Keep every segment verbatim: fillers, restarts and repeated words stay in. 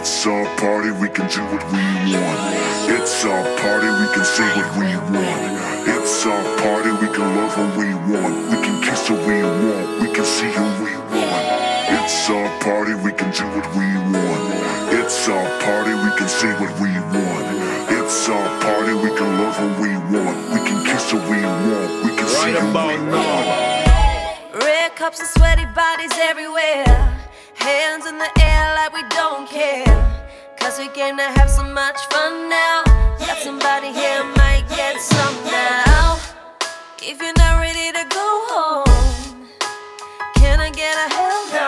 It's our party, we can do what we want. It's our party, we can say what we want. It's our party, we can love who we want. We can kiss who we want, we can see who we want. It's our party, we can do what we want. It's our party, we can say what we want. It's our party, we can love who we want. We can kiss who we want, we can see who we want. Red cups and sweaty bodies everywhere. Hands in the air like we don't care. Cause we came to have so much fun now. Got somebody here, might get some now. If you're not ready to go home, can I get a hell no?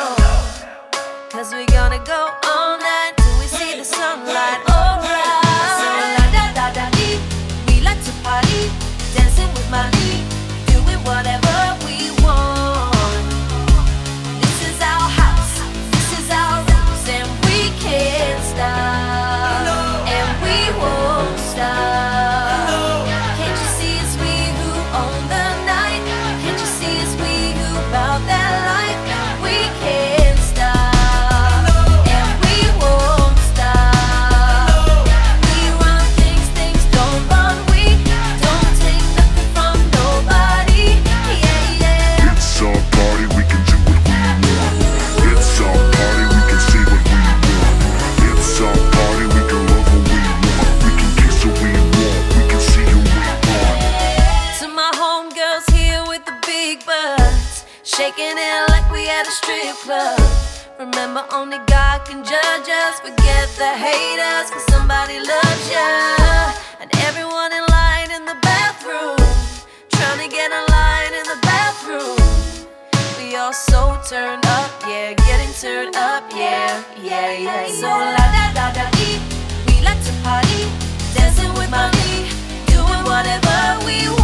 Cause we gonna go all night till we see the sunlight. Alright. So la da da da dee, we like to party, dancing with Molly, doing whatever we want. This is our house, this is our roots, and we can't stop, and we won't stop. Can't you see it's we who own the night? Can't you see it's we who bout that life? We can't stop, and we won't stop. We run things, things don't run. We don't take nothing from nobody. Yeah, yeah. It's our party, we can do what we want. It's our party, we can say what we want. It's our party, we can love who we want. We can kiss who we want, we can see who we want. To my homegirls here with the big butts, shaking it like we at a strip club. Remember, only God can judge us. Forget the haters, cause somebody loves ya. And everyone in line in the bathroom, trying to get in line in the bathroom. We all so turned up, yeah, getting turned up, yeah, yeah, yeah. So la da da da dee, we like to party, dancing with Molly, doing whatever we want.